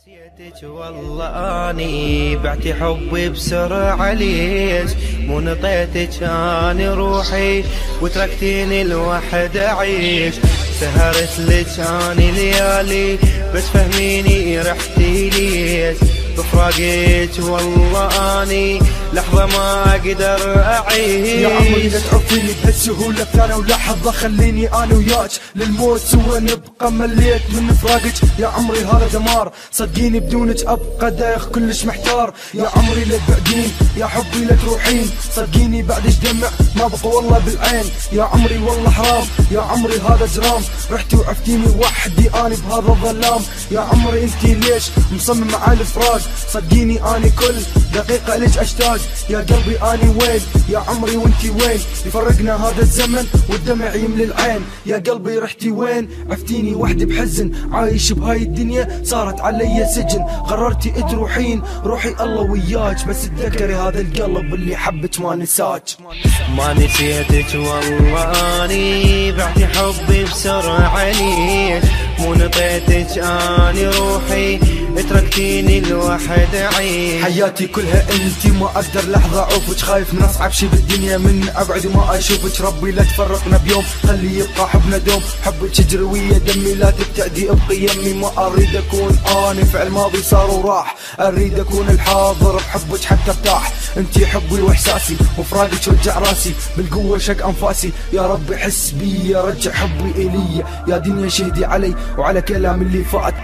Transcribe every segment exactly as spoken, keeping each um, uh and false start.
نسيتك والله اني بعت حبي بسرعة ليش مو نطيتك اني روحي وتركتيني لوحد اعيش سهرت لك اني ليالي بس فهميني رحتي ليش بفراقك والله اني لحظة ما اقدر اعيش يا عمري لا تعطيني بهالسهولة ثانية ولحظة خليني انا وياك للموت سوا نبقى مليت من فراقك يا عمري هذا دمار صدقيني بدونك ابقى دايخ كلش محتار يا عمري لا تبعدين يا حبي لا تروحين صدقيني بعدش دمع ما بقى والله بالعين يا عمري والله حرام يا عمري هذا جرام رحتي وعفتيني وحدي اني بهذا الظلام يا عمري انتي ليش مصمم على الفراق صدقيني اني كل دقيقة ليش اشتاق يا قلبي اني وين يا عمري وانتي وين يفرقنا هذا الزمن والدمع يملي العين يا قلبي رحتي وين عفتيني وحدي بحزن عايش بهاي الدنيا صارت علي سجن قررتي تروحين روحي الله وياك بس تذكري هذا القلب اللي حبك ما نساك ما نسيتك والله اني بعتي حبي بسرعة ليش مو نطيتك اني روحي تركتيني لوحد اعيش حياتي كلها انتي ما اقدر لحظة اعوفك خايف من اصعب شي بالدنيا من ابعد وما اشوفك ربي لا تفرقنا بيوم خلي يبقى حبنا دوم حبك يجري ويا دمي لا تبتعدي ابقي يمي ما اريد اكون اني فعل ماضي صار وراح اريد اكون الحاضر بحبك حتى ارتاح انتي حبي واحساسي وفراقك وجع راسي بالقوة شق انفاسي يا ربي حس بي رجع حبي الي يا دنيا شهدي علي وعلى كلام اللي فات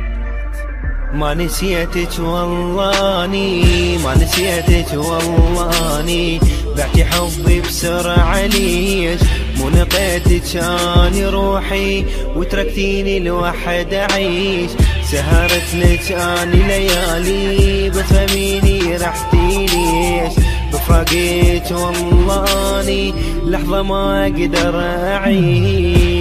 ما نسيتك والله اني ما نسيتك والله اني بعتي حبي بسرعة ليش مو نطيتك اني روحي وتركتيني لوحد اعيش سهرت لك اني ليالي بس فهميني رحتي ليش بفراقك والله اني لحظة ما اقدر اعيش